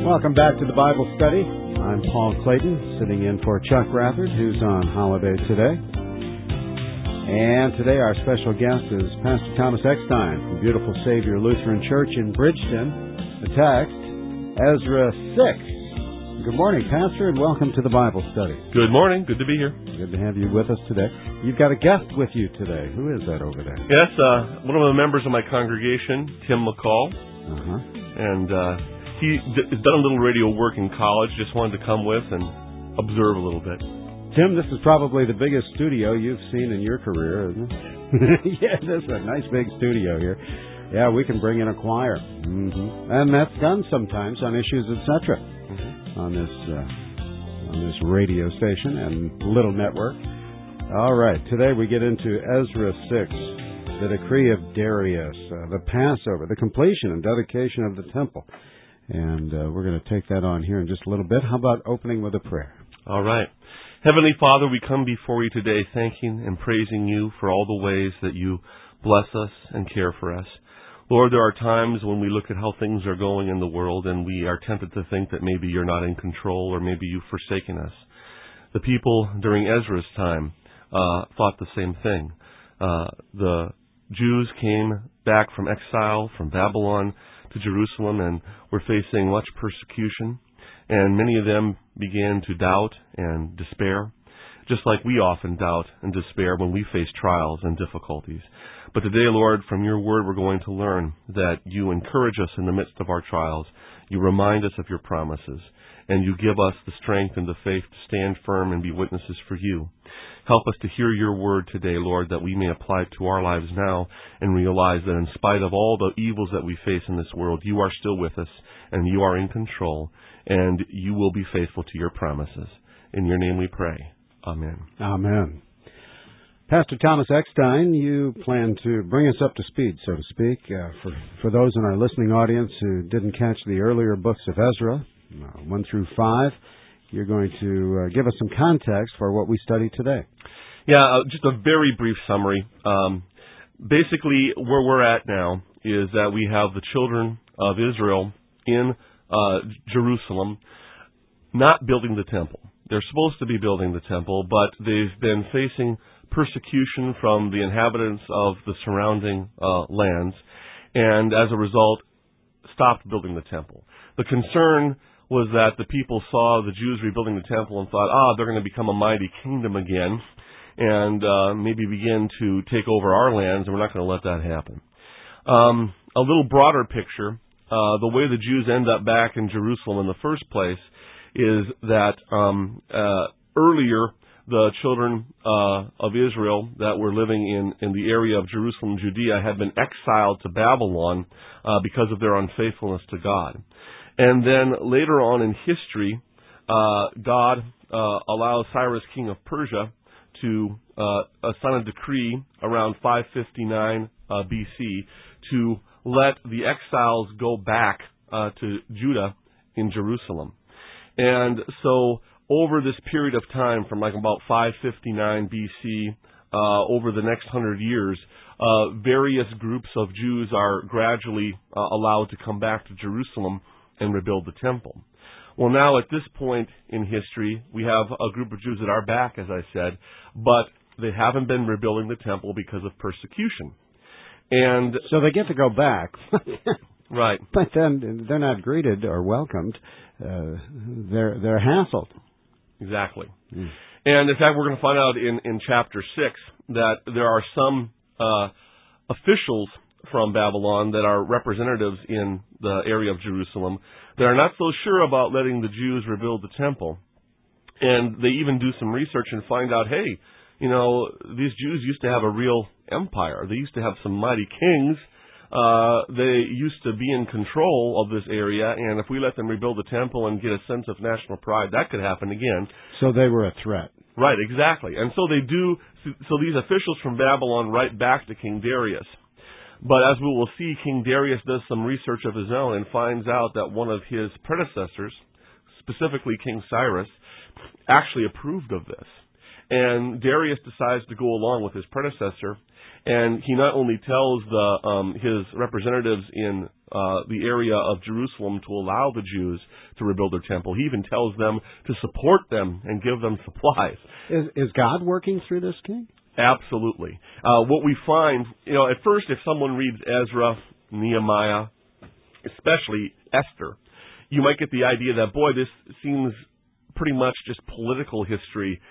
Welcome back to the Bible Study. I'm Paul Clayton, sitting in for Chuck Rathard, who's on holiday today. And today our special guest is Pastor Thomas Eckstein from Beautiful Savior Lutheran Church in Bridgeton. The text, Ezra 6. Good morning, Pastor, and welcome to the Bible Study. Good morning. Good to be here. Good to have you with us today. You've got a guest with you today. Who is that over there? Yes, one of the members of my congregation, Tim McCall. And he has done a little radio work in college, just wanted to come with and observe a little bit. Tim, this is probably the biggest studio you've seen in your career, isn't it? Yeah, this is a nice big studio here. Yeah, we can bring in a choir. And that's done sometimes on Issues, etc. On this radio station and little network. All right, today we get into Ezra 6, the decree of Darius, the Passover, the completion and dedication of the temple. And we're going to take that on here in just a little bit. How about opening with a prayer? All right. Heavenly Father, we come before you today thanking and praising you for all the ways that you bless us and care for us. Lord, there are times when we look at how things are going in the world and we are tempted to think that maybe you're not in control or maybe you've forsaken us. The people during Ezra's time thought the same thing. The Jews came back from exile from Babylon to Jerusalem and were facing much persecution, and many of them began to doubt and despair, just like we often doubt and despair when we face trials and difficulties. But today, Lord, from your word, we're going to learn that you encourage us in the midst of our trials, you remind us of your promises, and you give us the strength and the faith to stand firm and be witnesses for you. Help us to hear your word today, Lord, that we may apply it to our lives now and realize that in spite of all the evils that we face in this world, you are still with us and you are in control and you will be faithful to your promises. In your name we pray. Amen. Amen. Pastor Thomas Eckstein, you plan to bring us up to speed, so to speak, for those in our listening audience who didn't catch the earlier books of Ezra, 1 through 5. You're going to give us some context for what we study today. Yeah, just a very brief summary. Basically, where we're at now is that we have the children of Israel in Jerusalem not building the temple. They're supposed to be building the temple, but they've been facing persecution from the inhabitants of the surrounding lands, and as a result, stopped building the temple. The concern was that the people saw the Jews rebuilding the temple and thought, they're going to become a mighty kingdom again and maybe begin to take over our lands, and we're not going to let that happen. A little broader picture, the way the Jews end up back in Jerusalem in the first place is that earlier the children of Israel that were living in the area of Jerusalem, Judea, had been exiled to Babylon because of their unfaithfulness to God. And then later on in history, God allows Cyrus, king of Persia, to sign a decree around 559 BC to let the exiles go back to Judah in Jerusalem. And so over this period of time, from like about 559 BC, over the next 100 years, various groups of Jews are gradually allowed to come back to Jerusalem and rebuild the temple. Well, now at this point in history, we have a group of Jews that are back, as I said, but they haven't been rebuilding the temple because of persecution. And so they get to go back. Right. But then they're not greeted or welcomed. They're hassled. Exactly. And in fact, we're going to find out in chapter 6 that there are some officials from Babylon that are representatives in the area of Jerusalem that are not so sure about letting the Jews rebuild the temple. And they even do some research and find out, hey, these Jews used to have a real empire. They used to have some mighty kings. They used to be in control of this area, and if we let them rebuild the temple and get a sense of national pride, that could happen again. So they were a threat. Right, exactly. And so they do. So these officials from Babylon write back to King Darius. But as we will see, King Darius does some research of his own and finds out that one of his predecessors, specifically King Cyrus, actually approved of this. And Darius decides to go along with his predecessor, and he not only tells his representatives in the area of Jerusalem to allow the Jews to rebuild their temple, he even tells them to support them and give them supplies. Is God working through this king? Absolutely. What we find, at first, if someone reads Ezra, Nehemiah, especially Esther, you might get the idea that, boy, this seems pretty much just political history.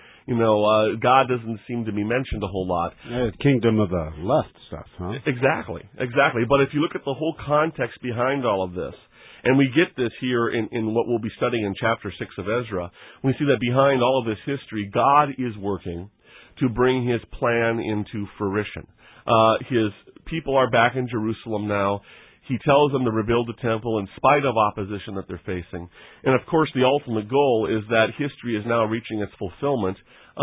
God doesn't seem to be mentioned a whole lot. Kingdom of the left stuff, huh? Exactly. But if you look at the whole context behind all of this, and we get this here in what we'll be studying in chapter 6 of Ezra, we see that behind all of this history, God is working to bring His plan into fruition. His people are back in Jerusalem now. He tells them to rebuild the temple in spite of opposition that they're facing. And of course, the ultimate goal is that history is now reaching its fulfillment.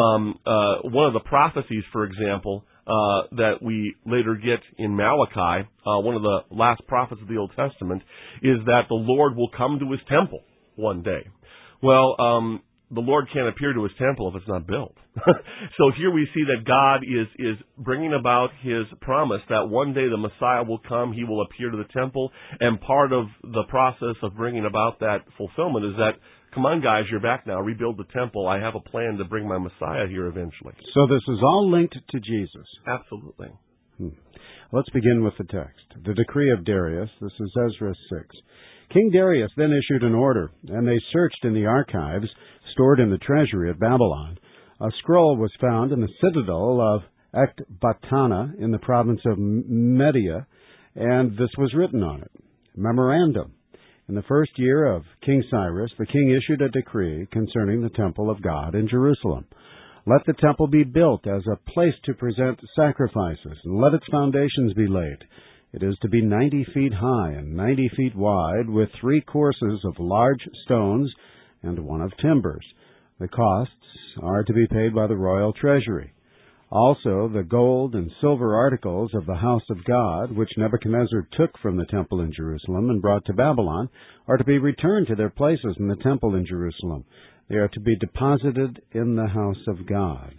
One of the prophecies, for example, that we later get in Malachi, one of the last prophets of the Old Testament, is that the Lord will come to His temple one day. Well, the Lord can't appear to His temple if it's not built. So here we see that God is bringing about His promise that one day the Messiah will come, He will appear to the temple, and part of the process of bringing about that fulfillment is that, come on guys, you're back now, rebuild the temple, I have a plan to bring my Messiah here eventually. So this is all linked to Jesus. Absolutely. Let's begin with the text. The decree of Darius, this is Ezra 6. King Darius then issued an order, and they searched in the archives stored in the treasury at Babylon. A scroll was found in the citadel of Ecbatana in the province of Media, and this was written on it. Memorandum. In the first year of King Cyrus, the king issued a decree concerning the temple of God in Jerusalem. Let the temple be built as a place to present sacrifices, and let its foundations be laid. It is to be 90 feet high and 90 feet wide, with 3 courses of large stones and 1 of timbers. The costs are to be paid by the royal treasury. Also, the gold and silver articles of the house of God, which Nebuchadnezzar took from the temple in Jerusalem and brought to Babylon, are to be returned to their places in the temple in Jerusalem. They are to be deposited in the house of God.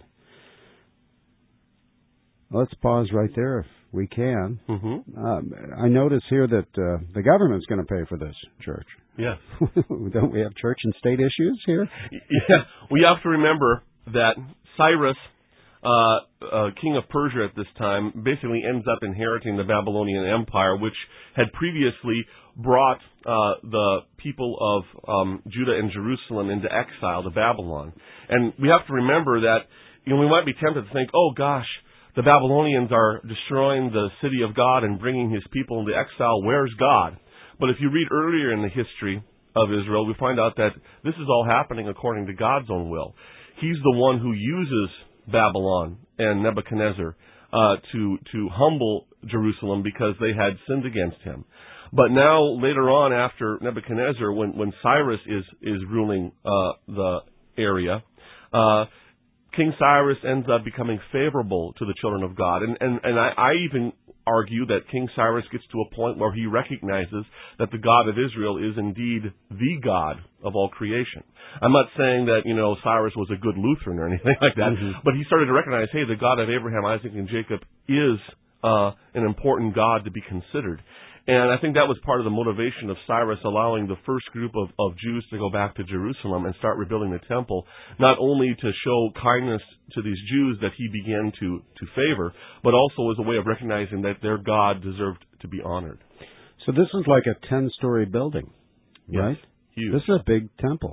Let's pause right there if we can. I notice here that the government's going to pay for this church. Yes. Don't we have church and state issues here? Yeah. We have to remember that Cyrus, king of Persia at this time, basically ends up inheriting the Babylonian Empire, which had previously brought the people of Judah and Jerusalem into exile to Babylon. And we have to remember that we might be tempted to think, oh gosh, the Babylonians are destroying the city of God and bringing His people into exile. Where's God? But if you read earlier in the history of Israel, we find out that this is all happening according to God's own will. He's the one who uses Babylon and Nebuchadnezzar to humble Jerusalem because they had sinned against Him. But now, later on, after Nebuchadnezzar, when Cyrus is ruling the area, King Cyrus ends up becoming favorable to the children of God. And I even argue that King Cyrus gets to a point where he recognizes that the God of Israel is indeed the God of all creation. I'm not saying that, Cyrus was a good Lutheran or anything like that, but he started to recognize, hey, the God of Abraham, Isaac, and Jacob is an important God to be considered. And I think that was part of the motivation of Cyrus allowing the first group of Jews to go back to Jerusalem and start rebuilding the temple, not only to show kindness to these Jews that he began to favor, but also as a way of recognizing that their God deserved to be honored. So this is like a 10-story building, right? Yes, huge. This is a big temple.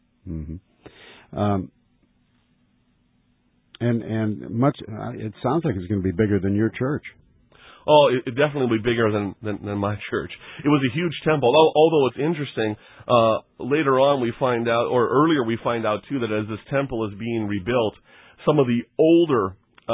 And much. It sounds like it's going to be bigger than your church. Oh, it definitely will be bigger than my church. It was a huge temple. Although it's interesting, later on we find out, or earlier we find out too, that as this temple is being rebuilt, some of the older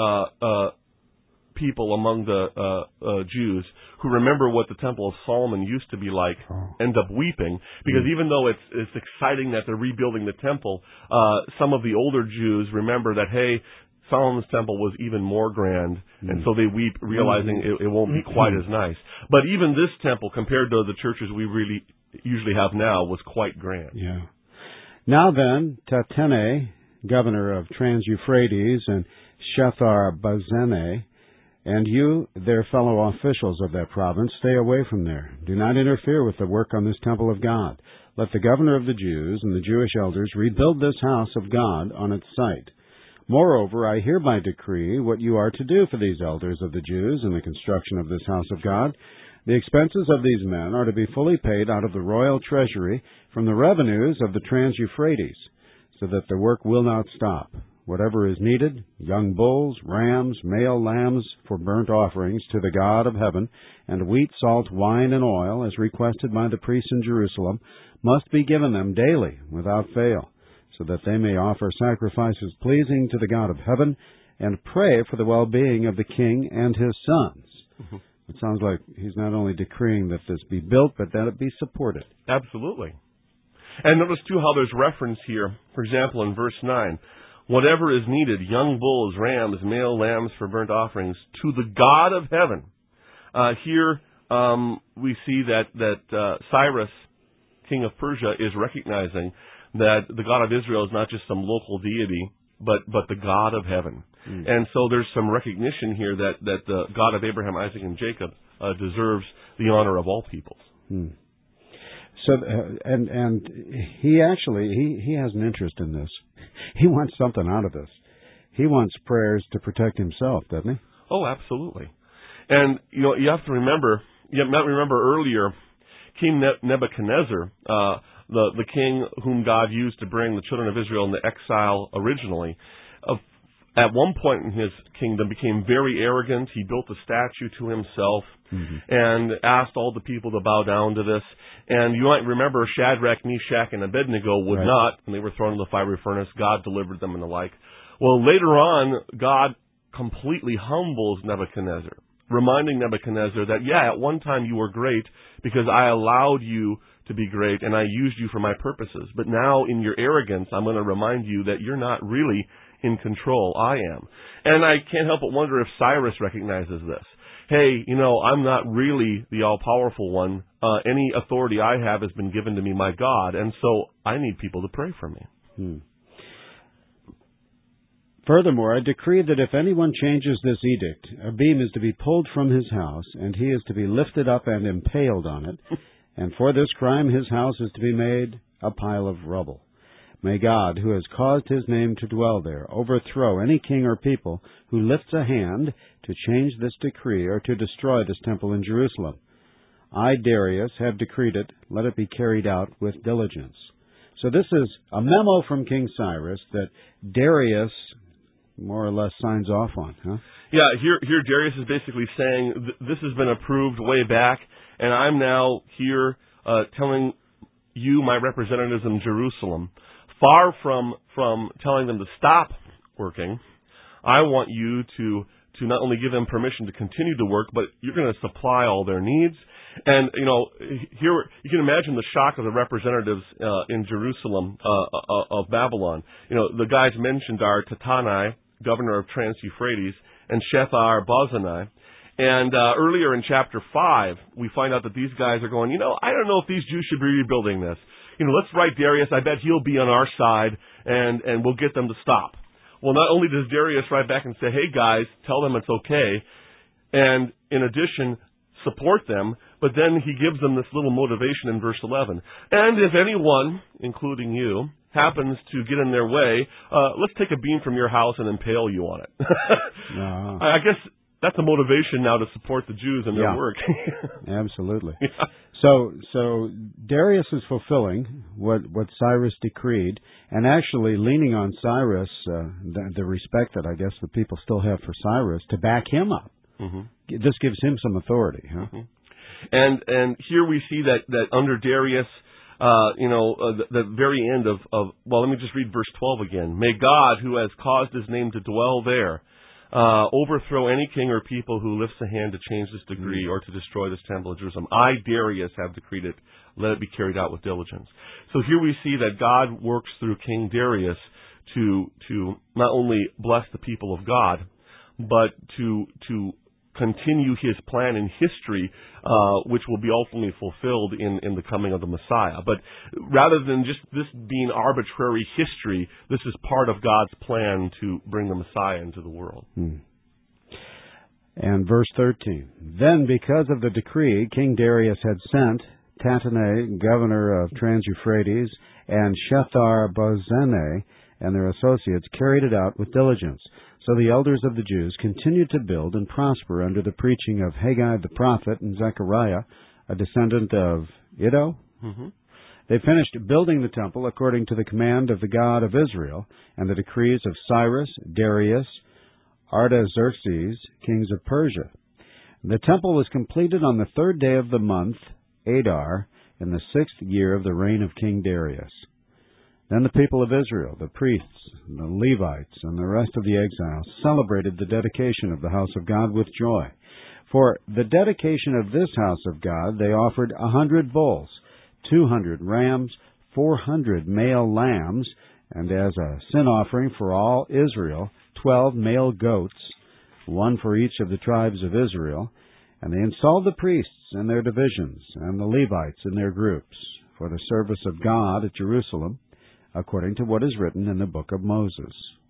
people among the Jews who remember what the Temple of Solomon used to be like end up weeping, because even though it's exciting that they're rebuilding the temple, some of the older Jews remember that, hey, Solomon's temple was even more grand, and so they weep, realizing it won't be quite as nice. But even this temple, compared to the churches we usually have now, was quite grand. Yeah. Now then, Tatene governor of Trans-Euphrates, and Shethar-Bozenah, and you, their fellow officials of that province, stay away from there. Do not interfere with the work on this temple of God. Let the governor of the Jews and the Jewish elders rebuild this house of God on its site. Moreover, I hereby decree what you are to do for these elders of the Jews in the construction of this house of God. The expenses of these men are to be fully paid out of the royal treasury from the revenues of the Trans-Euphrates, so that the work will not stop. Whatever is needed, young bulls, rams, male lambs for burnt offerings to the God of heaven, and wheat, salt, wine, and oil, as requested by the priests in Jerusalem, must be given them daily, without fail, so that they may offer sacrifices pleasing to the God of heaven, and pray for the well-being of the king and his sons. Mm-hmm. It sounds like he's not only decreeing that this be built, but that it be supported. Absolutely. And notice, too, how there's reference here, for example, in verse 9, whatever is needed, young bulls, rams, male lambs for burnt offerings, to the God of heaven. Here we see that Cyrus, king of Persia, is recognizing that the God of Israel is not just some local deity, but the God of heaven. Mm. And so there's some recognition here that the God of Abraham, Isaac, and Jacob deserves the honor of all peoples. Mm. So, and he actually, he has an interest in this. He wants something out of this. He wants prayers to protect himself, doesn't he? Oh, absolutely. And, you have to remember, earlier, King Nebuchadnezzar, the king whom God used to bring the children of Israel into exile originally, at one point in his kingdom became very arrogant. He built a statue to himself and asked all the people to bow down to this. And you might remember Shadrach, Meshach, and Abednego would not, and they were thrown in the fiery furnace. God delivered them and the like. Well, later on, God completely humbles Nebuchadnezzar, reminding Nebuchadnezzar that, at one time you were great because I allowed you to be great and I used you for my purposes. But now in your arrogance, I'm going to remind you that you're not really in control. I am. And I can't help but wonder if Cyrus recognizes this. Hey, I'm not really the all-powerful one. Any authority I have has been given to me by God, and so I need people to pray for me. Furthermore, I decree that if anyone changes this edict, a beam is to be pulled from his house, and he is to be lifted up and impaled on it, and for this crime his house is to be made a pile of rubble. May God, who has caused his name to dwell there, overthrow any king or people who lifts a hand to change this decree or to destroy this temple in Jerusalem. I, Darius, have decreed it. Let it be carried out with diligence. So this is a memo from King Cyrus that Darius more or less signs off on, huh? Yeah, here Darius is basically saying this has been approved way back, and I'm now here telling you, my representatives in Jerusalem, far from telling them to stop working, I want you to not only give them permission to continue to work, but you're going to supply all their needs. And, here you can imagine the shock of the representatives in Jerusalem of Babylon. The guys mentioned are Tattenai, governor of Trans-Euphrates, and Shethar-Bozenah. And earlier in chapter 5, we find out that these guys are going, I don't know if these Jews should be rebuilding this. Let's write Darius. I bet he'll be on our side, and we'll get them to stop. Well, not only does Darius write back and say, hey, guys, tell them it's okay, and in addition, support them, but then he gives them this little motivation in verse 11. And if anyone, including you, happens to get in their way, let's take a beam from your house and impale you on it. I guess that's a motivation now to support the Jews in their work. Absolutely. Yeah. So Darius is fulfilling what Cyrus decreed, and actually leaning on Cyrus, the respect that I guess the people still have for Cyrus, to back him up. Mm-hmm. This gives him some authority, huh? Mm-hmm. And here we see that under Darius, the very end of let me just read verse 12 again. May God, who has caused his name to dwell there, overthrow any king or people who lifts a hand to change this decree or to destroy this temple of Jerusalem. I, Darius, have decreed it. Let it be carried out with diligence. So here we see that God works through King Darius to not only bless the people of God, but to continue his plan in history, which will be ultimately fulfilled in the coming of the Messiah. But rather than just this being arbitrary history, this is part of God's plan to bring the Messiah into the world. And verse 13, then because of the decree, King Darius had sent Tatenai, governor of Trans-Euphrates, and Shethar-Bozenai and their associates carried it out with diligence. So the elders of the Jews continued to build and prosper under the preaching of Haggai the prophet and Zechariah, a descendant of Iddo. Mm-hmm. They finished building the temple according to the command of the God of Israel and the decrees of Cyrus, Darius, Artaxerxes, kings of Persia. The temple was completed on the 3rd day of the month, Adar, in the 6th year of the reign of King Darius. Then the people of Israel, the priests, the Levites, and the rest of the exiles celebrated the dedication of the house of God with joy. For the dedication of this house of God they offered 100 bulls, 200 rams, 400 male lambs, and as a sin offering for all Israel, 12 male goats, one for each of the tribes of Israel. And they installed the priests in their divisions and the Levites in their groups for the service of God at Jerusalem, according to what is written in the book of Moses.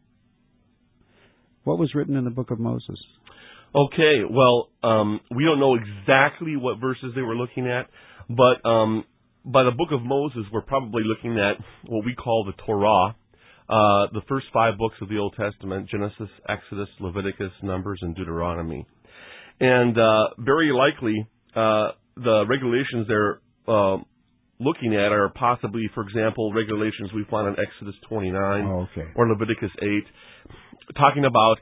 What was written in the book of Moses? Okay, well, we don't know exactly what verses they were looking at, but by the book of Moses, we're probably looking at what we call the Torah, the first 5 books of the Old Testament, Genesis, Exodus, Leviticus, Numbers, and Deuteronomy. And very likely, the regulations they're looking at are possibly, for example, regulations we find in Exodus 29 or Leviticus 8, talking about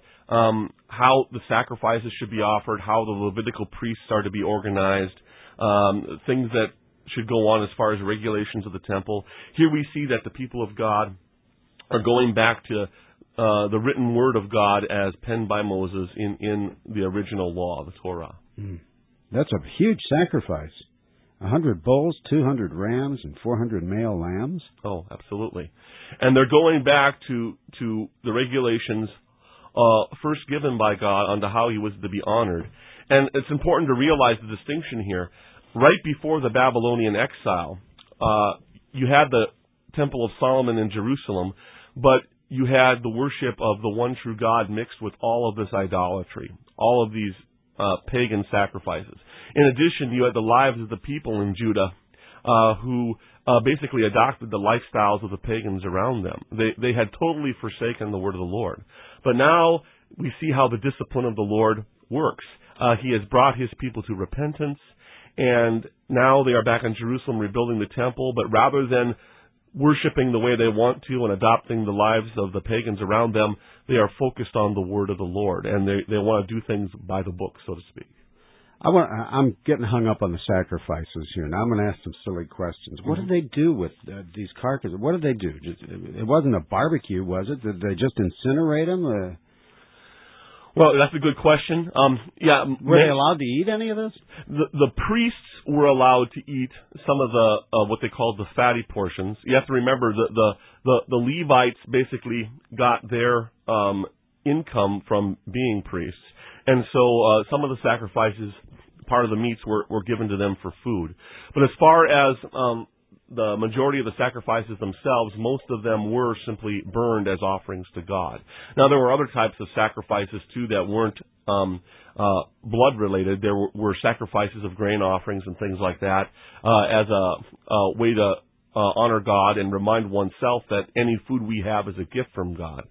how the sacrifices should be offered, how the Levitical priests are to be organized, things that should go on as far as regulations of the temple. Here we see that the people of God are going back to the written word of God as penned by Moses in the original law, the Torah. That's a huge sacrifice. 100 bulls, 200 rams, and 400 male lambs? Oh, absolutely. And they're going back to the regulations first given by God on how he was to be honored. And it's important to realize the distinction here. Right before the Babylonian exile, you had the Temple of Solomon in Jerusalem, but you had the worship of the one true God mixed with all of this idolatry, all of these pagan sacrifices. In addition, you had the lives of the people in Judah who basically adopted the lifestyles of the pagans around them. They had totally forsaken the word of the Lord. But now we see how the discipline of the Lord works. He has brought his people to repentance, and now they are back in Jerusalem rebuilding the temple, but rather than worshiping the way they want to and adopting the lives of the pagans around them, they are focused on the word of the Lord, and they want to do things by the book, so to speak. I'm getting hung up on the sacrifices here. Now I'm going to ask some silly questions. What did they do with these carcasses? What did they do? It wasn't a barbecue, was it? Did they just incinerate them? Well, that's a good question. Were they allowed to eat any of this? The priests were allowed to eat some of the what they called the fatty portions. You have to remember the Levites basically got their income from being priests, and so some of the sacrifices, part of the meats were given to them for food. But as far as the majority of the sacrifices themselves, most of them were simply burned as offerings to God. Now, there were other types of sacrifices, too, that weren't blood-related. There were sacrifices of grain offerings and things like that as a way to honor God and remind oneself that any food we have is a gift from God.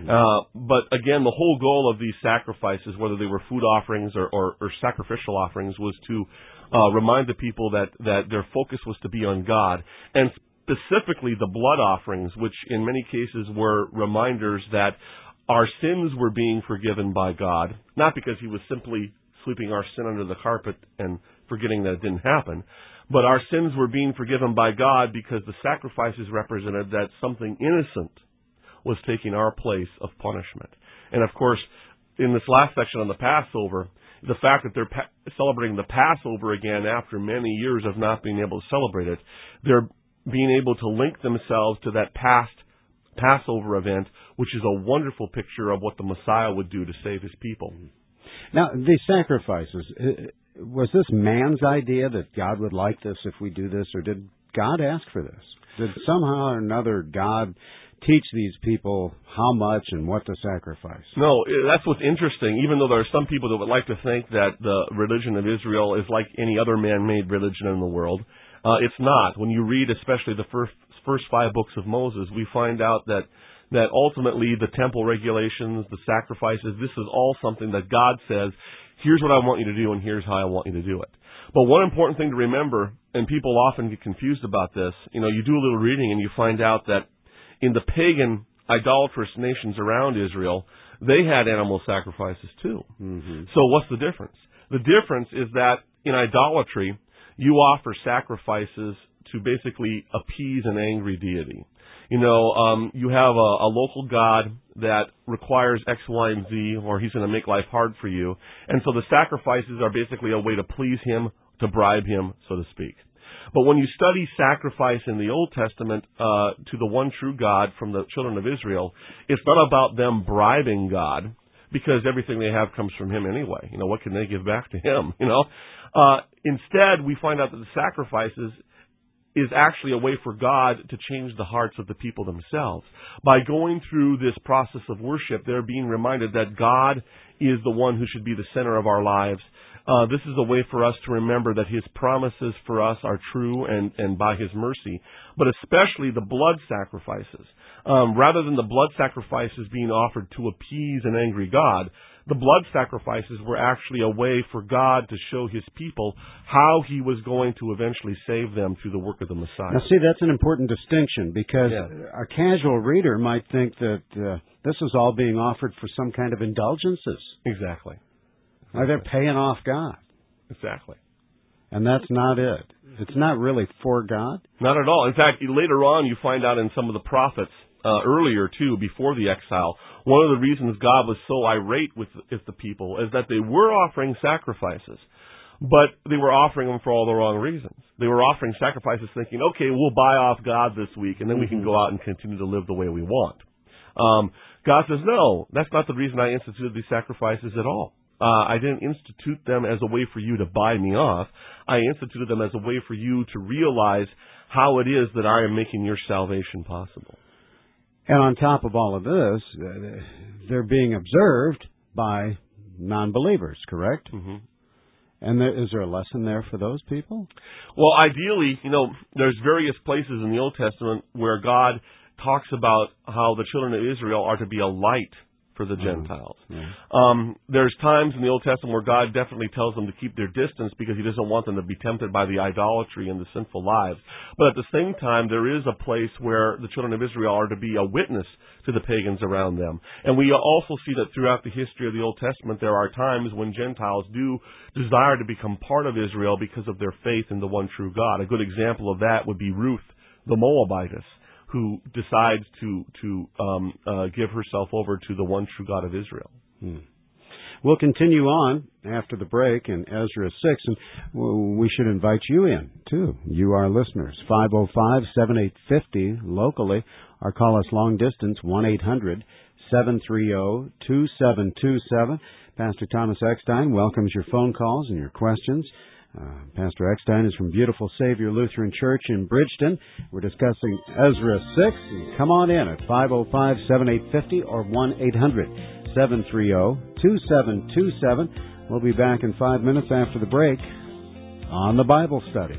But again, the whole goal of these sacrifices, whether they were food offerings or sacrificial offerings, was to remind the people that their focus was to be on God, and specifically the blood offerings, which in many cases were reminders that our sins were being forgiven by God, not because he was simply sweeping our sin under the carpet and forgetting that it didn't happen, but our sins were being forgiven by God because the sacrifices represented that something innocent was taking our place of punishment. And of course, in this last section on the Passover, the fact that they're celebrating the Passover again after many years of not being able to celebrate it, they're being able to link themselves to that past Passover event, which is a wonderful picture of what the Messiah would do to save his people. Now, these sacrifices, was this man's idea that God would like this if we do this, or did God ask for this? Did somehow or another God teach these people how much and what to sacrifice? No, that's what's interesting. Even though there are some people that would like to think that the religion of Israel is like any other man-made religion in the world, it's not. When you read especially the first 5 books of Moses, we find out that ultimately the temple regulations, the sacrifices, this is all something that God says, here's what I want you to do and here's how I want you to do it. But one important thing to remember, and people often get confused about this, you do a little reading and you find out that in the pagan, idolatrous nations around Israel, they had animal sacrifices too. Mm-hmm. So what's the difference? The difference is that in idolatry, you offer sacrifices to basically appease an angry deity. You have a local god that requires X, Y, and Z, or he's going to make life hard for you. And so the sacrifices are basically a way to please him, to bribe him, so to speak. But when you study sacrifice in the Old Testament to the one true God from the children of Israel, it's not about them bribing God, because everything they have comes from him anyway. What can they give back to him? Instead, we find out that the sacrifices is actually a way for God to change the hearts of the people themselves. By going through this process of worship, they're being reminded that God is the one who should be the center of our lives. This is a way for us to remember that his promises for us are true and by his mercy, but especially the blood sacrifices. Rather than the blood sacrifices being offered to appease an angry God, the blood sacrifices were actually a way for God to show his people how he was going to eventually save them through the work of the Messiah. Now, see, that's an important distinction, because a casual reader might think that this is all being offered for some kind of indulgences. Exactly. They're paying off God. Exactly. And that's not it. It's not really for God. Not at all. In fact, later on you find out in some of the prophets, earlier too, before the exile, one of the reasons God was so irate with the people is that they were offering sacrifices, but they were offering them for all the wrong reasons. They were offering sacrifices thinking, okay, we'll buy off God this week, and then we can go out and continue to live the way we want. God says, no, that's not the reason I instituted these sacrifices at all. I didn't institute them as a way for you to buy me off. I instituted them as a way for you to realize how it is that I am making your salvation possible. And on top of all of this, they're being observed by non-believers, correct? Mm-hmm. And is there a lesson there for those people? Well, ideally, there's various places in the Old Testament where God talks about how the children of Israel are to be a light for the Gentiles. There's times in the Old Testament where God definitely tells them to keep their distance because he doesn't want them to be tempted by the idolatry and the sinful lives. But at the same time, there is a place where the children of Israel are to be a witness to the pagans around them. And we also see that throughout the history of the Old Testament, there are times when Gentiles do desire to become part of Israel because of their faith in the one true God. A good example of that would be Ruth, the Moabitess, who decides to give herself over to the one true God of Israel. We'll continue on after the break in Ezra 6, and we should invite you in, too. You, our listeners. 505-7850 locally, or call us long distance, 1-800-730-2727. Pastor Thomas Eckstein welcomes your phone calls and your questions. Pastor Eckstein is from Beautiful Savior Lutheran Church in Bridgeton. We're discussing Ezra 6. Come on in at 505-7850 or 1-800-730-2727. We'll be back in 5 minutes after the break on the Bible Study.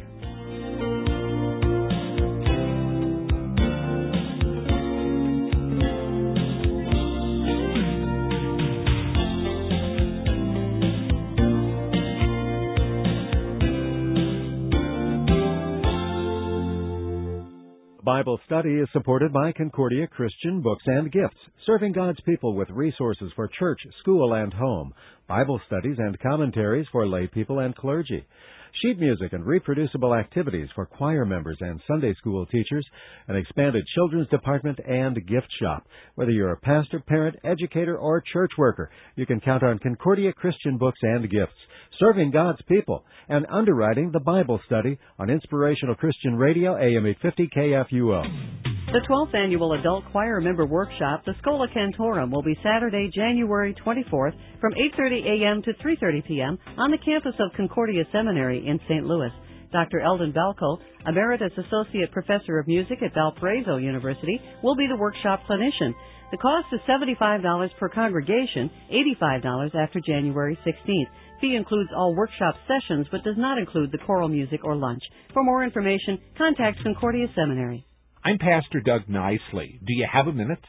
Bible Study is supported by Concordia Christian Books and Gifts, serving God's people with resources for church, school, and home, Bible studies and commentaries for lay people and clergy, sheet music and reproducible activities for choir members and Sunday school teachers, an expanded children's department, and gift shop. Whether you're a pastor, parent, educator, or church worker, you can count on Concordia Christian Books and Gifts, serving God's people, and underwriting the Bible Study on Inspirational Christian Radio, AM 850 KFUO. The 12th Annual Adult Choir Member Workshop, the Schola Cantorum, will be Saturday, January 24th from 8:30 a.m. to 3:30 p.m. on the campus of Concordia Seminary in St. Louis. Dr. Eldon Balco, Emeritus Associate Professor of Music at Valparaiso University, will be the workshop clinician. The cost is $75 per congregation, $85 after January 16th. Fee includes all workshop sessions but does not include the choral music or lunch. For more information, contact Concordia Seminary. I'm Pastor Doug Nicely. Do you have a minute?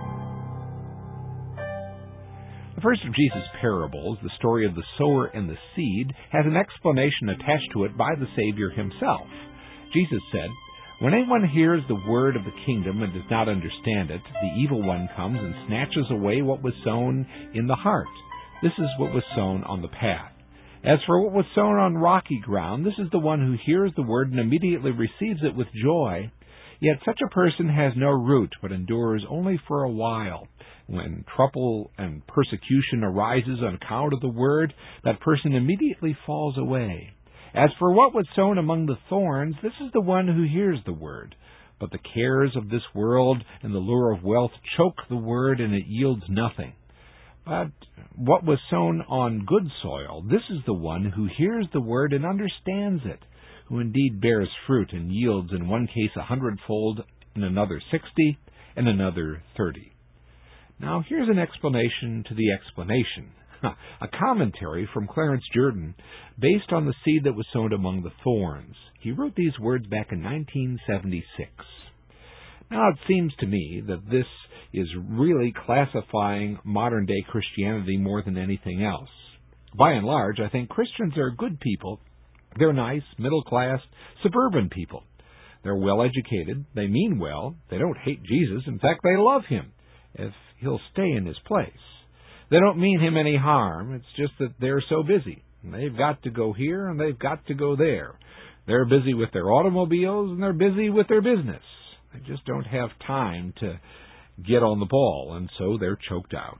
The first of Jesus' parables, the story of the sower and the seed, has an explanation attached to it by the Savior himself. Jesus said, "When anyone hears the word of the kingdom and does not understand it, the evil one comes and snatches away what was sown in the heart. This is what was sown on the path. As for what was sown on rocky ground, this is the one who hears the word and immediately receives it with joy. Yet such a person has no root, but endures only for a while. When trouble and persecution arises on account of the word, that person immediately falls away. As for what was sown among the thorns, this is the one who hears the word. But the cares of this world and the lure of wealth choke the word, and it yields nothing. But what was sown on good soil, this is the one who hears the word and understands it, who indeed bears fruit and yields in one case 100-fold, in another 60, and another 30. Now here's an explanation to the explanation. A commentary from Clarence Jordan based on the seed that was sown among the thorns. He wrote these words back in 1976. Now it seems to me that this is really classifying modern-day Christianity more than anything else. By and large, I think Christians are good people. They're nice, middle-class, suburban people. They're well-educated. They mean well. They don't hate Jesus. In fact, they love him if he'll stay in his place. They don't mean him any harm. It's just that they're so busy. They've got to go here and they've got to go there. They're busy with their automobiles and they're busy with their business. They just don't have time to get on the ball, and so they're choked out.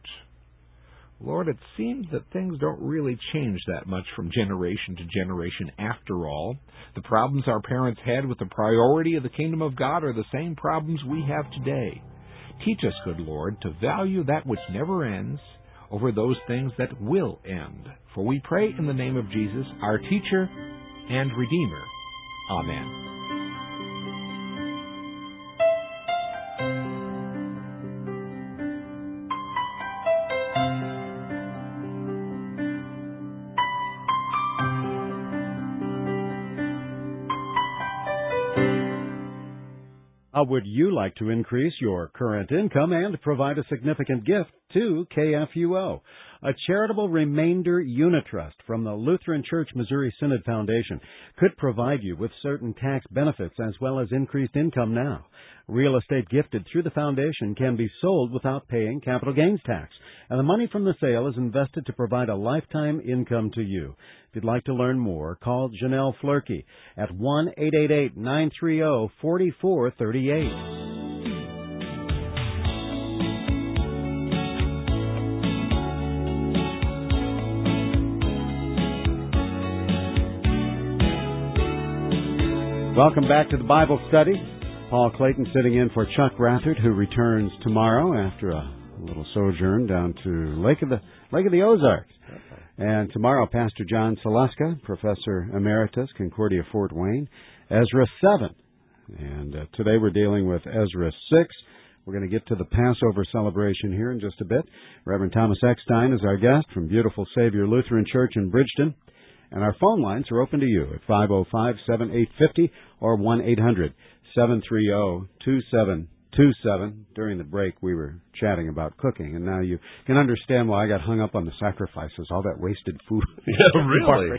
Lord, it seems that things don't really change that much from generation to generation after all. The problems our parents had with the priority of the kingdom of God are the same problems we have today. Teach us, good Lord, to value that which never ends over those things that will end. For we pray in the name of Jesus, our teacher and Redeemer. Amen. How would you like to increase your current income and provide a significant gift to KFUO? A charitable remainder unit trust from the Lutheran Church Missouri Synod Foundation could provide you with certain tax benefits as well as increased income now. Real estate gifted through the foundation can be sold without paying capital gains tax, and the money from the sale is invested to provide a lifetime income to you. If you'd like to learn more, call Janelle Flurkey at 1-888-930-4438. Welcome back to the Bible study. Paul Clayton sitting in for Chuck Rathert, who returns tomorrow after a little sojourn down to Lake of the Ozarks. And tomorrow, Pastor John Saleska, Professor Emeritus, Concordia Fort Wayne, Ezra 7. And today we're dealing with Ezra 6. We're going to get to the Passover celebration here in just a bit. Reverend Thomas Eckstein is our guest from beautiful Savior Lutheran Church in Bridgeton. And our phone lines are open to you at 505-7850 or 1-800-730-2727. During the break, we were chatting about cooking, and now you can understand why I got hung up on the sacrifices, all that wasted food. Yeah, really?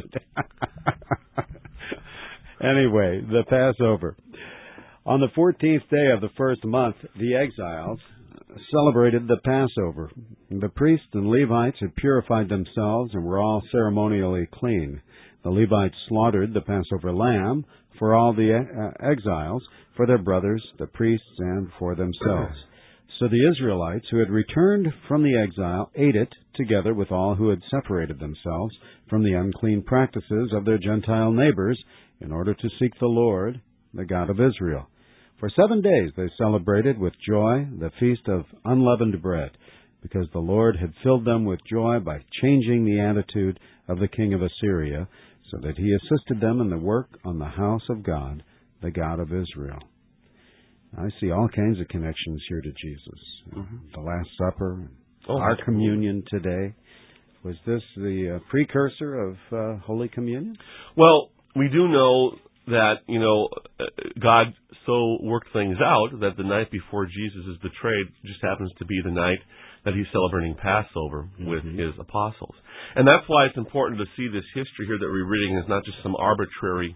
Anyway, the Passover. On the 14th day of the first month, the exiles celebrated the Passover. The priests and Levites had purified themselves and were all ceremonially clean. The Levites slaughtered the Passover lamb for all the exiles, for their brothers, the priests, and for themselves. So the Israelites who had returned from the exile ate it together with all who had separated themselves from the unclean practices of their Gentile neighbors in order to seek the Lord, the God of Israel. For 7 days they celebrated with joy the feast of unleavened bread, because the Lord had filled them with joy by changing the attitude of the king of Assyria, so that he assisted them in the work on the house of God, the God of Israel. I see all kinds of connections here to Jesus. The Last Supper, our communion today. Was this the precursor of Holy Communion? Well, we do know that, God so worked things out that the night before Jesus is betrayed just happens to be the night that he's celebrating Passover with his apostles. And that's why it's important to see this history here that we're reading is not just some arbitrary,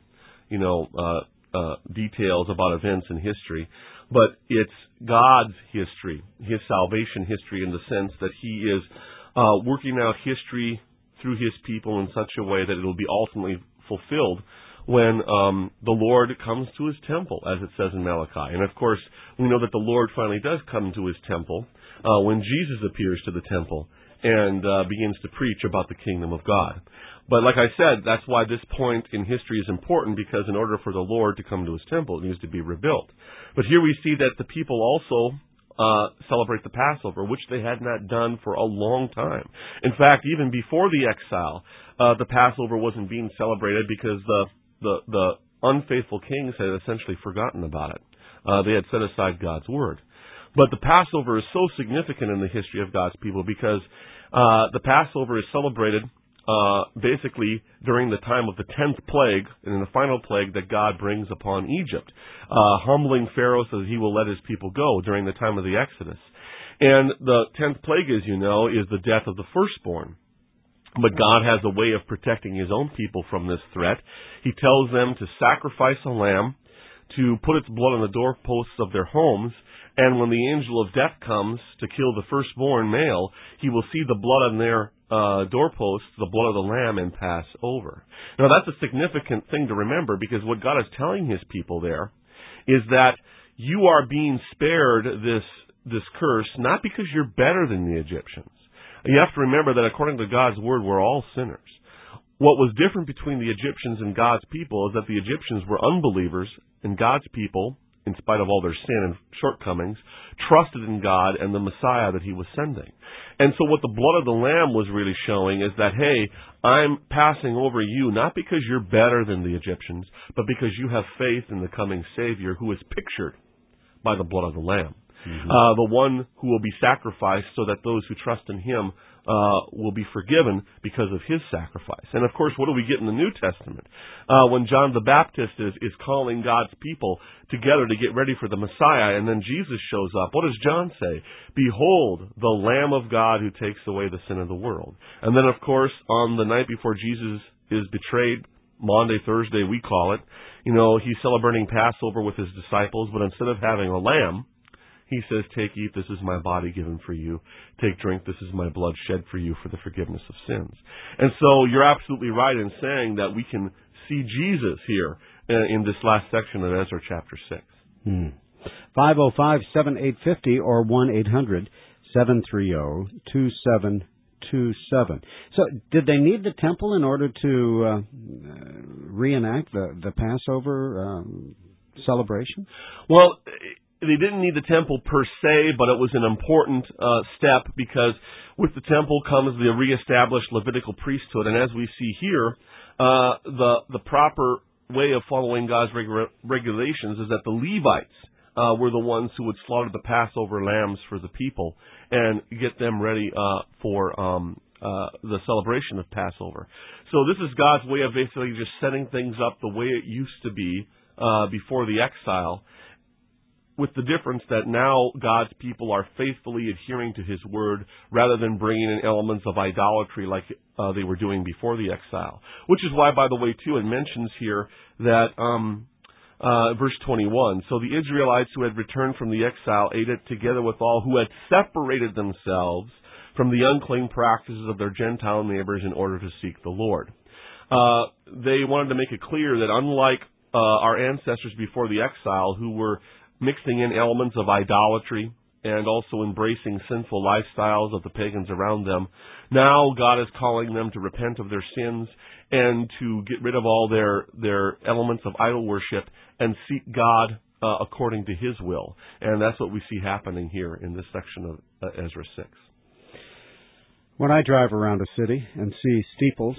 details about events in history, but it's God's history, his salvation history, in the sense that he is working out history through his people in such a way that it will be ultimately fulfilled when the Lord comes to his temple, as it says in Malachi. And of course, we know that the Lord finally does come to his temple when Jesus appears to the temple and begins to preach about the kingdom of God. But like I said, that's why this point in history is important, because in order for the Lord to come to his temple, it needs to be rebuilt. But here we see that the people also celebrate the Passover, which they had not done for a long time. In fact, even before the exile, the Passover wasn't being celebrated because the unfaithful kings had essentially forgotten about it. They had set aside God's word. But the Passover is so significant in the history of God's people because the Passover is celebrated basically during the time of the 10th plague, and in the final plague that God brings upon Egypt, humbling Pharaoh so that he will let his people go during the time of the Exodus. And the 10th plague, as you know, is the death of the firstborn. But God has a way of protecting his own people from this threat. He tells them to sacrifice a lamb, to put its blood on the doorposts of their homes, and when the angel of death comes to kill the firstborn male, he will see the blood on their doorposts, the blood of the lamb, and pass over. Now that's a significant thing to remember, because what God is telling his people there is that you are being spared this curse, not because you're better than the Egyptians. You have to remember that according to God's word, we're all sinners. What was different between the Egyptians and God's people is that the Egyptians were unbelievers, and God's people, in spite of all their sin and shortcomings, trusted in God and the Messiah that he was sending. And so what the blood of the Lamb was really showing is that, hey, I'm passing over you not because you're better than the Egyptians, but because you have faith in the coming Savior who is pictured by the blood of the Lamb. The one who will be sacrificed so that those who trust in him will be forgiven because of his sacrifice. And of course, what do we get in the New Testament? When John the Baptist is calling God's people together to get ready for the Messiah, and then Jesus shows up, what does John say? Behold, the Lamb of God who takes away the sin of the world. And then, of course, on the night before Jesus is betrayed, Maundy, Thursday, we call it, he's celebrating Passover with his disciples, but instead of having a lamb, he says, take, eat, this is my body given for you. Take, drink, this is my blood shed for you for the forgiveness of sins. And so you're absolutely right in saying that we can see Jesus here in this last section of Ezra chapter 6. 505-7850 or 1-800-730-2727. So did they need the temple in order to reenact the Passover celebration? Well, they didn't need the temple per se, but it was an important step, because with the temple comes the reestablished Levitical priesthood. And as we see here, the proper way of following God's regulations is that the Levites were the ones who would slaughter the Passover lambs for the people and get them ready for the celebration of Passover. So this is God's way of basically just setting things up the way it used to be before the exile, with the difference that now God's people are faithfully adhering to his word rather than bringing in elements of idolatry like they were doing before the exile. Which is why, by the way, too, it mentions here that verse 21, so the Israelites who had returned from the exile ate it together with all who had separated themselves from the unclean practices of their Gentile neighbors in order to seek the Lord. They wanted to make it clear that unlike our ancestors before the exile, who were mixing in elements of idolatry and also embracing sinful lifestyles of the pagans around them, now God is calling them to repent of their sins and to get rid of all their elements of idol worship and seek God according to His will. And that's what we see happening here in this section of Ezra 6. When I drive around a city and see steeples,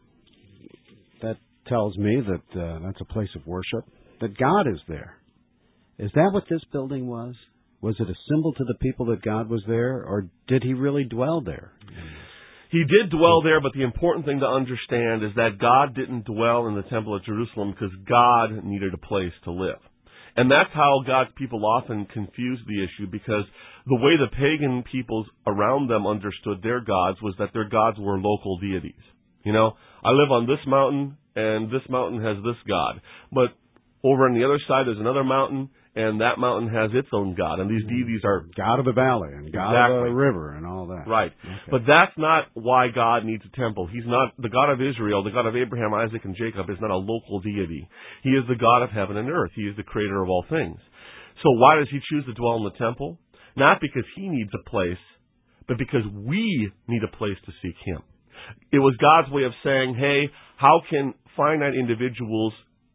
that tells me that that's a place of worship, that God is there. Is that what this building was? Was it a symbol to the people that God was there, or did He really dwell there? He did dwell there, but the important thing to understand is that God didn't dwell in the Temple at Jerusalem because God needed a place to live. And that's how God's people often confuse the issue, because the way the pagan peoples around them understood their gods was that their gods were local deities. You know, I live on this mountain, and this mountain has this god. But over on the other side is another mountain, and that mountain has its own god. And these deities are God of the valley and God of the river and all that. Right. Okay. But that's not why God needs a temple. He's not the God of Israel. The God of Abraham, Isaac, and Jacob is not a local deity. He is the God of heaven and earth. He is the creator of all things. So why does He choose to dwell in the temple? Not because He needs a place, but because we need a place to seek Him. It was God's way of saying, hey, how can finite individuals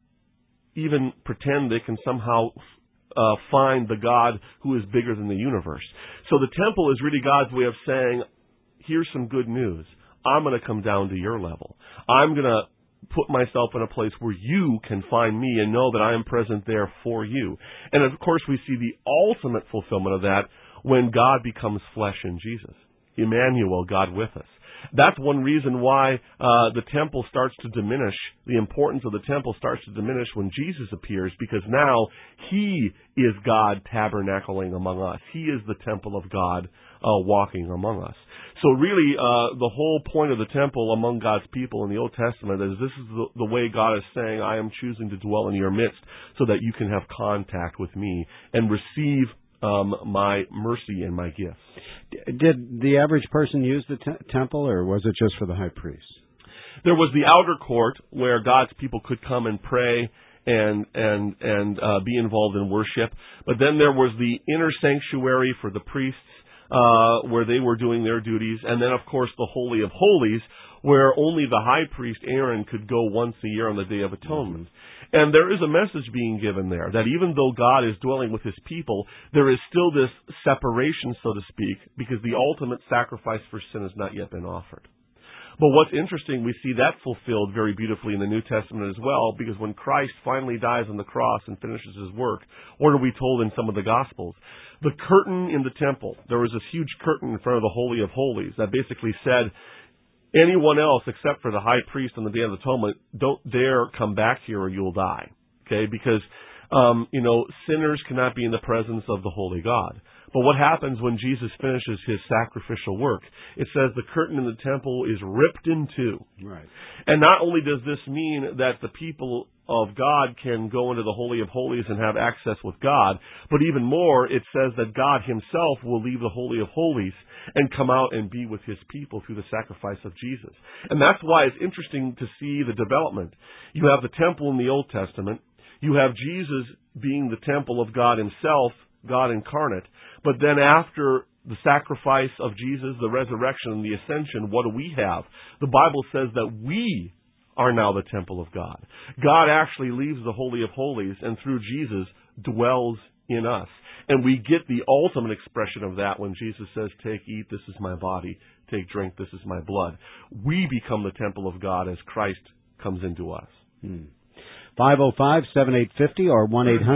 even pretend they can somehow find the God who is bigger than the universe? So the temple is really God's way of saying, here's some good news. I'm going to come down to your level. I'm going to put myself in a place where you can find me and know that I am present there for you. And of course we see the ultimate fulfillment of that when God becomes flesh in Jesus. Emmanuel, God with us. That's one reason why the temple starts to diminish. The importance of the temple starts to diminish when Jesus appears, because now He is God tabernacling among us. He is the temple of God walking among us. So really, the whole point of the temple among God's people in the Old Testament is this is the way God is saying, I am choosing to dwell in your midst so that you can have contact with me and receive my mercy and my gifts. Did the average person use the temple, or was it just for the high priest? There was the outer court where God's people could come and pray and be involved in worship. But then there was the inner sanctuary for the priests, where they were doing their duties, and then of course the Holy of Holies, where only the high priest Aaron could go once a year on the Day of Atonement. And there is a message being given there, that even though God is dwelling with His people, there is still this separation, so to speak, because the ultimate sacrifice for sin has not yet been offered. But what's interesting, we see that fulfilled very beautifully in the New Testament as well, because when Christ finally dies on the cross and finishes His work, what are we told in some of the Gospels? The curtain in the temple, there was this huge curtain in front of the Holy of Holies that basically said, anyone else except for the high priest on the Day of Atonement, don't dare come back here or you'll die. Okay? Because, sinners cannot be in the presence of the Holy God. But what happens when Jesus finishes His sacrificial work? It says the curtain in the temple is ripped in two. Right. And not only does this mean that the people of God can go into the Holy of Holies and have access with God, but even more, it says that God Himself will leave the Holy of Holies and come out and be with His people through the sacrifice of Jesus. And that's why it's interesting to see the development. You have the temple in the Old Testament. You have Jesus being the temple of God Himself, God incarnate. But then after the sacrifice of Jesus, the resurrection, and the ascension, what do we have? The Bible says that we are now the temple of God. God actually leaves the Holy of Holies and through Jesus dwells in us. And we get the ultimate expression of that when Jesus says, take, eat, this is my body. Take, drink, this is my blood. We become the temple of God as Christ comes into us. 505-7850 or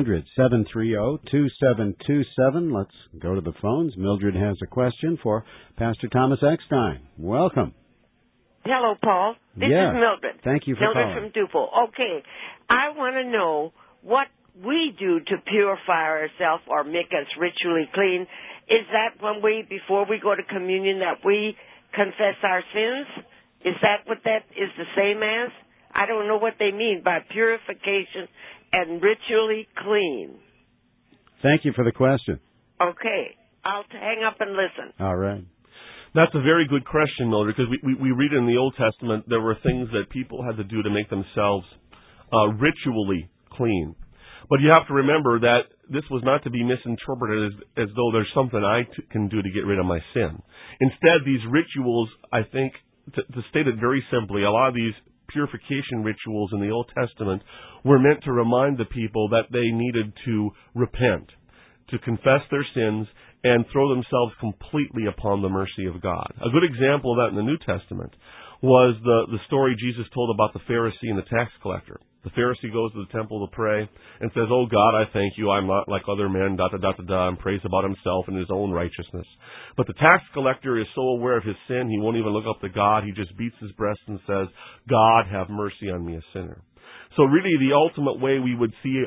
1-800-730-2727. Let's go to the phones. Mildred has a question for Pastor Thomas Eckstein. Welcome. Hello, Paul. This is Mildred. Thank you for calling. Mildred from Duple. Okay. I want to know what we do to purify ourselves or make us ritually clean. Is that before we go to communion, that we confess our sins? Is that what that is the same as? I don't know what they mean by purification and ritually clean. Thank you for the question. Okay. I'll hang up and listen. All right. That's a very good question, Mildred, because we read in the Old Testament there were things that people had to do to make themselves ritually clean. But you have to remember that this was not to be misinterpreted as though there's something I can do to get rid of my sin. Instead, these rituals, I think, to state it very simply, a lot of these purification rituals in the Old Testament were meant to remind the people that they needed to repent, to confess their sins, and throw themselves completely upon the mercy of God. A good example of that in the New Testament was the story Jesus told about the Pharisee and the tax collector. The Pharisee goes to the temple to pray and says, "Oh God, I thank you, I'm not like other men, and prays about himself and his own righteousness." But the tax collector is so aware of his sin, he won't even look up to God. He just beats his breast and says, "God, have mercy on me, a sinner." So really the ultimate way we would see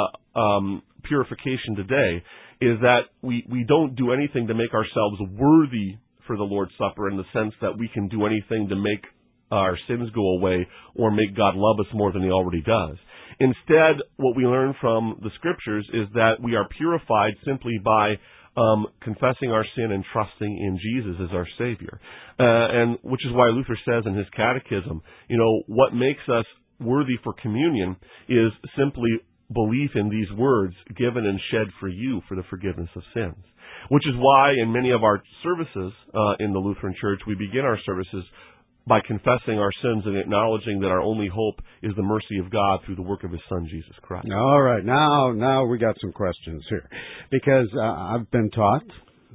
purification today is that we don't do anything to make ourselves worthy for the Lord's Supper in the sense that we can do anything to make our sins go away or make God love us more than He already does. Instead, what we learn from the Scriptures is that we are purified simply by confessing our sin and trusting in Jesus as our Savior. And which is why Luther says in his catechism, what makes us worthy for communion is simply belief in these words, given and shed for you for the forgiveness of sins. Which is why in many of our services in the Lutheran Church, we begin our services by confessing our sins and acknowledging that our only hope is the mercy of God through the work of His Son, Jesus Christ. All right. Now we got some questions here. Because I've been taught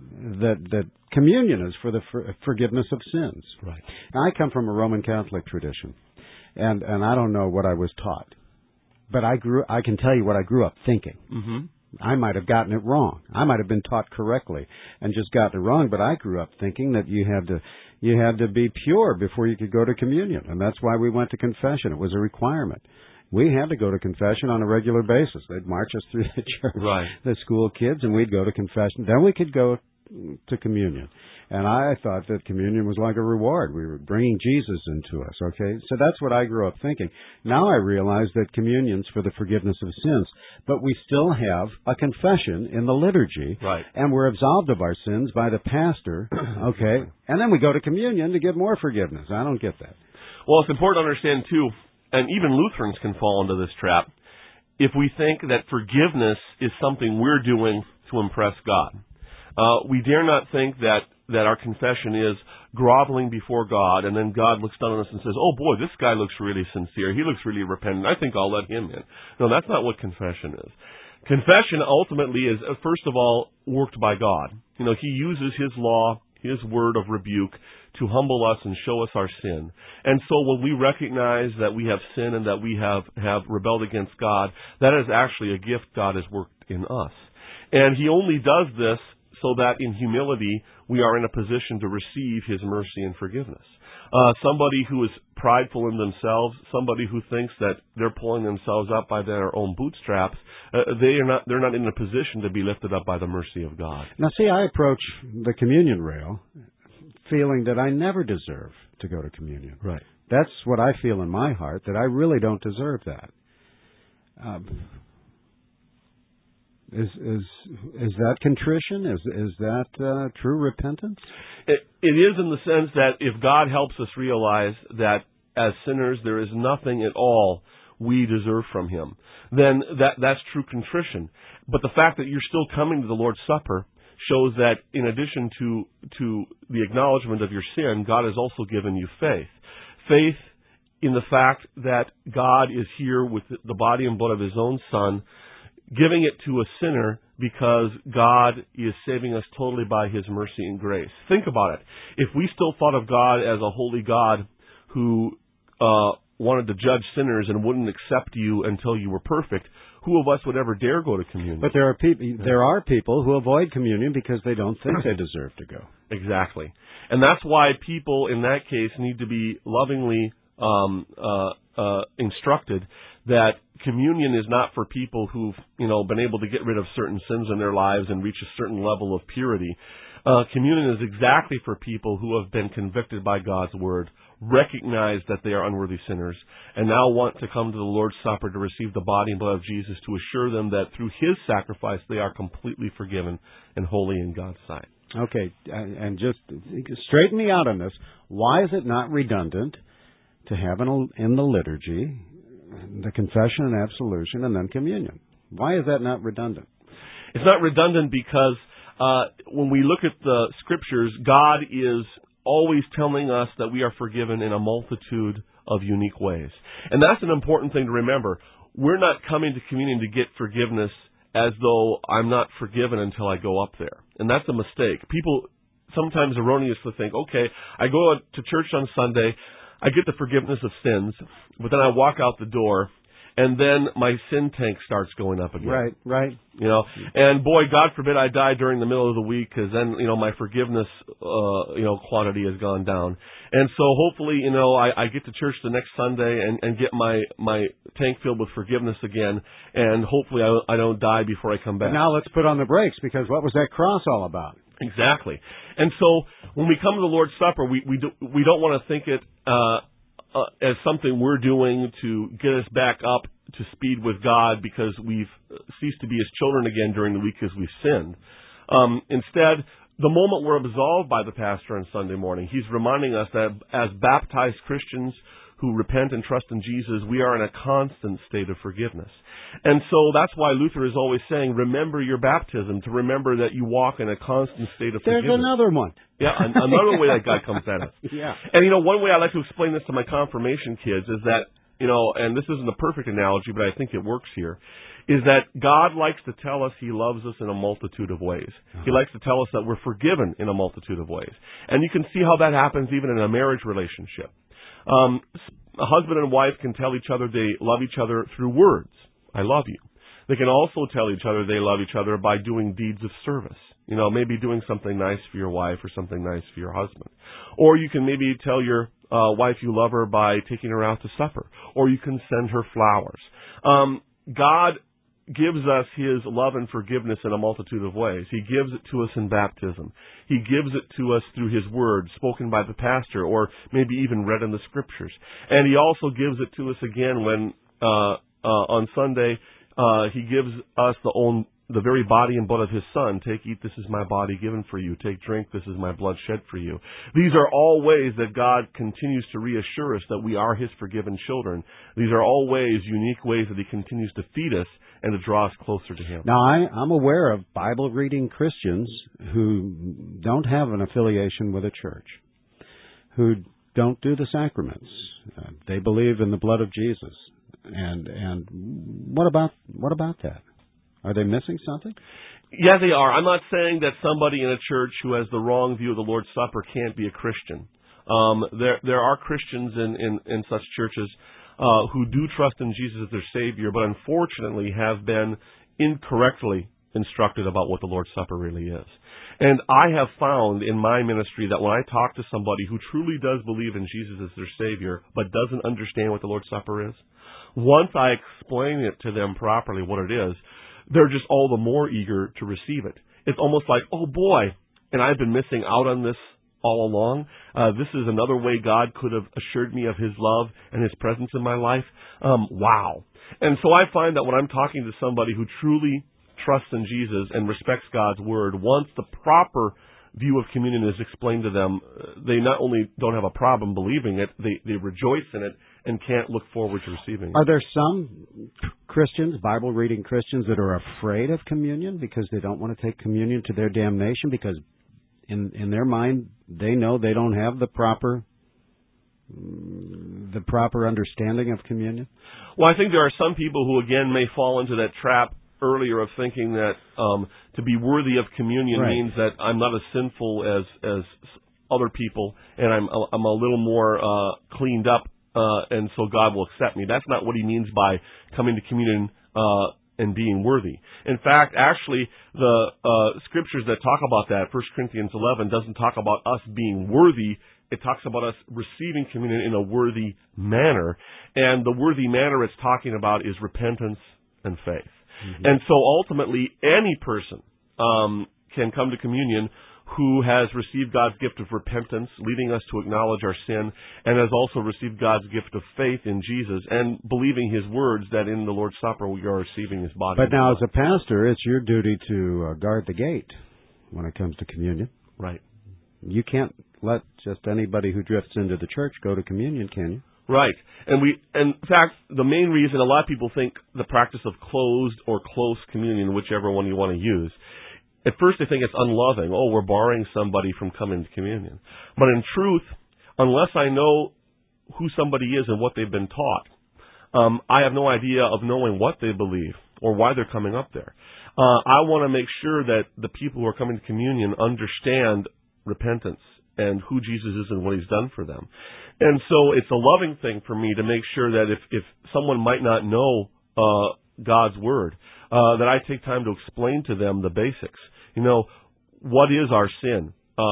that communion is for the forgiveness of sins. Right. Now, I come from a Roman Catholic tradition, and I don't know what I was taught. But I can tell you what I grew up thinking. Mm-hmm. I might have gotten it wrong. I might have been taught correctly and just gotten it wrong, but I grew up thinking that you had to be pure before you could go to communion, and that's why we went to confession. It was a requirement. We had to go to confession on a regular basis. They'd march us through the church, right, the school kids, and we'd go to confession. Then we could go to communion. And I thought that communion was like a reward. We were bringing Jesus into us, okay? So that's what I grew up thinking. Now I realize that communion's for the forgiveness of sins, but we still have a confession in the liturgy, right, and we're absolved of our sins by the pastor, okay? And then we go to communion to get more forgiveness. I don't get that. Well, it's important to understand, too, and even Lutherans can fall into this trap, if we think that forgiveness is something we're doing to impress God. We dare not think that our confession is groveling before God, and then God looks down on us and says, "Oh boy, this guy looks really sincere. He looks really repentant. I think I'll let him in." No, that's not what confession is. Confession ultimately is, first of all, worked by God. He uses His law, His word of rebuke, to humble us and show us our sin. And so when we recognize that we have sin and that we have rebelled against God, that is actually a gift God has worked in us. And He only does this so that in humility we are in a position to receive His mercy and forgiveness. Somebody who is prideful in themselves, somebody who thinks that they're pulling themselves up by their own bootstraps, they're not in a position to be lifted up by the mercy of God. Now, see, I approach the communion rail feeling that I never deserve to go to communion. Right. That's what I feel in my heart, that I really don't deserve that. Is that contrition? Is that true repentance? It is in the sense that if God helps us realize that as sinners there is nothing at all we deserve from Him, then that's true contrition. But the fact that you're still coming to the Lord's Supper shows that in addition to the acknowledgement of your sin, God has also given you faith. Faith in the fact that God is here with the body and blood of His own Son, giving it to a sinner because God is saving us totally by His mercy and grace. Think about it. If we still thought of God as a holy God who wanted to judge sinners and wouldn't accept you until you were perfect, who of us would ever dare go to communion? But there are people who avoid communion because they don't think they deserve to go. Exactly. And that's why people in that case need to be lovingly instructed that communion is not for people who've, been able to get rid of certain sins in their lives and reach a certain level of purity. Communion is exactly for people who have been convicted by God's Word, recognize that they are unworthy sinners, and now want to come to the Lord's Supper to receive the body and blood of Jesus to assure them that through His sacrifice they are completely forgiven and holy in God's sight. Okay, and just straighten me out on this. Why is it not redundant to have in the liturgy the confession and absolution and then communion? Why is that not redundant? It's not redundant because when we look at the Scriptures, God is always telling us that we are forgiven in a multitude of unique ways. And that's an important thing to remember. We're not coming to communion to get forgiveness as though I'm not forgiven until I go up there. And that's a mistake. People sometimes erroneously think, okay, I go to church on Sunday, I get the forgiveness of sins, but then I walk out the door, and then my sin tank starts going up again. Right. You know, and boy, God forbid I die during the middle of the week, because then, you know, my forgiveness, quantity has gone down. And so hopefully, you know, I get to church the next Sunday and get my tank filled with forgiveness again, and hopefully I don't die before I come back. But now let's put on the brakes, because what was that cross all about? Exactly. And so when we come to the Lord's Supper, we don't want to think it as something we're doing to get us back up to speed with God because we've ceased to be His children again during the week because we've sinned. Instead, the moment we're absolved by the pastor on Sunday morning, he's reminding us that as baptized Christians who repent and trust in Jesus, we are in a constant state of forgiveness. And so that's why Luther is always saying, remember your baptism, to remember that you walk in a constant state of forgiveness. There's another one. Yeah, another way that God comes at us. Yeah. And, you know, one way I like to explain this to my confirmation kids is that, you know, and this isn't a perfect analogy, but I think it works here, is that God likes to tell us He loves us in a multitude of ways. He likes to tell us that we're forgiven in a multitude of ways. And you can see how that happens even in a marriage relationship. A husband and wife can tell each other they love each other through words. I love you. They can also tell each other they love each other by doing deeds of service. You know, maybe doing something nice for your wife or something nice for your husband. Or you can maybe tell your wife you love her by taking her out to supper. Or you can send her flowers. God gives us His love and forgiveness in a multitude of ways. He gives it to us in baptism. He gives it to us through His Word, spoken by the pastor, or maybe even read in the Scriptures. And He also gives it to us again when, on Sunday, He gives us the very body and blood of His Son. Take, eat, this is my body given for you. Take, drink, this is my blood shed for you. These are all ways that God continues to reassure us that we are His forgiven children. These are all ways, unique ways that He continues to feed us and to draw us closer to Him. Now, I'm aware of Bible-reading Christians who don't have an affiliation with a church, who don't do the sacraments. They believe in the blood of Jesus. And what about that? Are they missing something? Yeah, they are. I'm not saying that somebody in a church who has the wrong view of the Lord's Supper can't be a Christian. There are Christians in such churches who do trust in Jesus as their Savior, but unfortunately have been incorrectly instructed about what the Lord's Supper really is. And I have found in my ministry that when I talk to somebody who truly does believe in Jesus as their Savior, but doesn't understand what the Lord's Supper is, once I explain it to them properly what it is, they're just all the more eager to receive it. It's almost like, oh boy, and I've been missing out on this all along. This is another way God could have assured me of His love and His presence in my life. Wow. And so I find that when I'm talking to somebody who truly trusts in Jesus and respects God's Word, once the proper view of communion is explained to them, they not only don't have a problem believing it, they rejoice in it and can't look forward to receiving it. Are there some Christians, Bible-reading Christians, that are afraid of communion because they don't want to take communion to their damnation because in their mind they know they don't have the proper understanding of communion? Well, I think there are some people who, again, may fall into that trap earlier of thinking that to be worthy of communion means that I'm not as sinful as other people, and I'm a little more cleaned up, and so God will accept me. That's not what He means by coming to communion and being worthy. In fact, actually, the scriptures that talk about that, 1 Corinthians 11, doesn't talk about us being worthy. It talks about us receiving communion in a worthy manner, and the worthy manner it's talking about is repentance and faith. Mm-hmm. And so ultimately, any person can come to communion who has received God's gift of repentance, leading us to acknowledge our sin, and has also received God's gift of faith in Jesus and believing His words that in the Lord's Supper we are receiving His body. But now, as a pastor, it's your duty to guard the gate when it comes to communion. Right. You can't let just anybody who drifts into the church go to communion, can you? Right. And in fact, the main reason a lot of people think the practice of closed or close communion, whichever one you want to use, at first they think it's unloving. Oh, we're barring somebody from coming to communion. But in truth, unless I know who somebody is and what they've been taught. I have no idea of knowing what they believe or why they're coming up there. I want to make sure that the people who are coming to communion understand repentance and who Jesus is and what he's done for them. And so it's a loving thing for me to make sure that if someone might not know God's Word, that I take time to explain to them the basics. You know, what is our sin?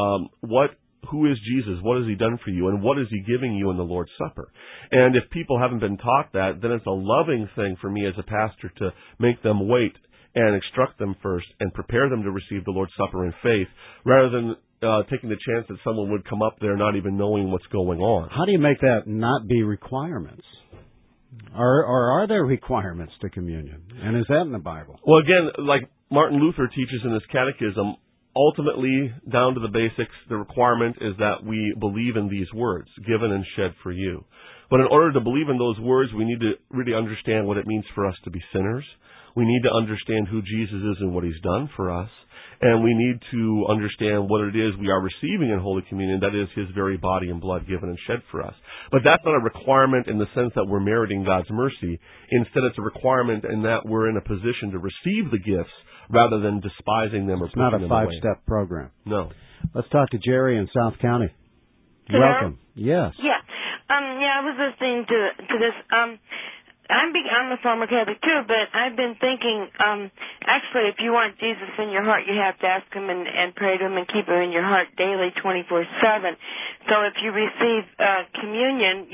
Who is Jesus? What has he done for you? And what is he giving you in the Lord's Supper? And if people haven't been taught that, then it's a loving thing for me as a pastor to make them wait and instruct them first and prepare them to receive the Lord's Supper in faith, rather than taking the chance that someone would come up there not even knowing what's going on. How do you make that not be requirements? Or are there requirements to communion? And is that in the Bible? Well, again, like Martin Luther teaches in his catechism, ultimately, down to the basics, the requirement is that we believe in these words, given and shed for you. But in order to believe in those words, we need to really understand what it means for us to be sinners. We need to understand who Jesus is and what he's done for us. And we need to understand what it is we are receiving in Holy Communion, that is his very body and blood given and shed for us. But that's not a requirement in the sense that we're meriting God's mercy. Instead, it's a requirement in that we're in a position to receive the gifts rather than despising them or pushing them away. It's not a five-step program. No. Let's talk to Jerry in South County. Hello? Welcome. Yes. Yeah. I was listening to this. I'm a former Catholic too, but I've been thinking, actually, if you want Jesus in your heart, you have to ask him and pray to him and keep him in your heart daily, 24/7. So if you receive communion,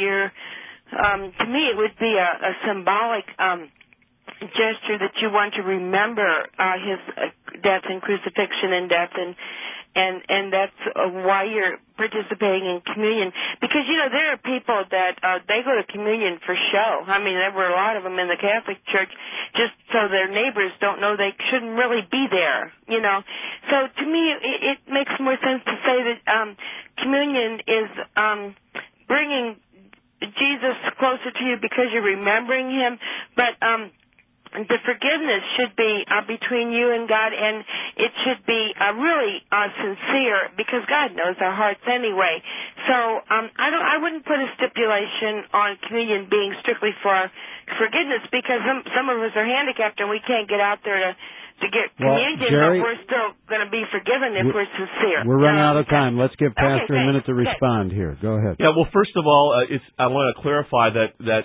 to me, it would be a symbolic gesture that you want to remember his death and crucifixion and death, and that's why you're participating in communion. Because, there are people that they go to communion for show. I mean, there were a lot of them in the Catholic Church just so their neighbors don't know they shouldn't really be there, So to me, it makes more sense to say that communion is bringing Jesus closer to you because you're remembering him, but the forgiveness should be between you and God, and it should be really sincere, because God knows our hearts anyway. So I wouldn't put a stipulation on communion being strictly for forgiveness, because some of us are handicapped and we can't get out there to get communion, Jerry, but we're still going to be forgiven if we're sincere. We're running out of time. Let's give Pastor a minute to Okay. respond here. Go ahead. Yeah, well, first of all, I want to clarify that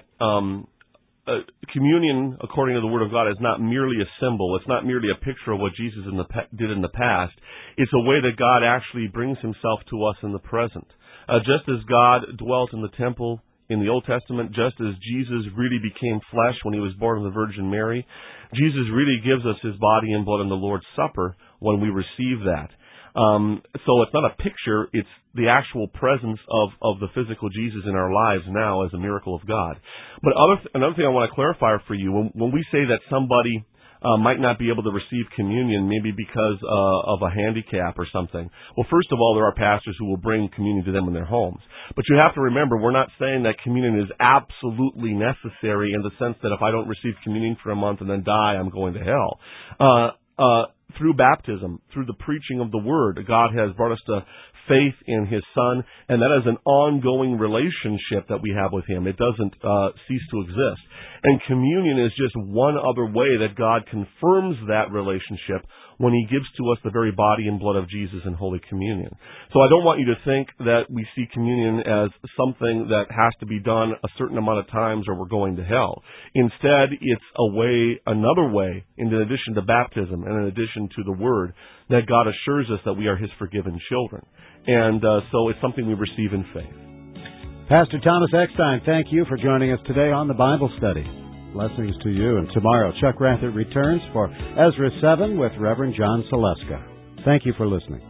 communion, according to the Word of God, is not merely a symbol. It's not merely a picture of what Jesus did in the past. It's a way that God actually brings himself to us in the present. Just as God dwelt in the temple in the Old Testament, just as Jesus really became flesh when he was born of the Virgin Mary, Jesus really gives us his body and blood in the Lord's Supper when we receive that. So it's not a picture, it's the actual presence of the physical Jesus in our lives now as a miracle of God. But another thing I want to clarify for you, when we say that somebody might not be able to receive communion maybe because of a handicap or something, well, first of all, there are pastors who will bring communion to them in their homes. But you have to remember, we're not saying that communion is absolutely necessary in the sense that if I don't receive communion for a month and then die, I'm going to hell. Through baptism, through the preaching of the Word, God has brought us to faith in his Son, and that is an ongoing relationship that we have with him. It doesn't cease to exist. And communion is just one other way that God confirms that relationship when he gives to us the very body and blood of Jesus in Holy Communion. So I don't want you to think that we see communion as something that has to be done a certain amount of times or we're going to hell. Instead, it's another way, in addition to baptism and in addition to the Word, that God assures us that we are his forgiven children. And so it's something we receive in faith. Pastor Thomas Eckstein, thank you for joining us today on the Bible Study. Blessings to you. And tomorrow, Chuck Rathert returns for Ezra 7 with Reverend John Saleska. Thank you for listening.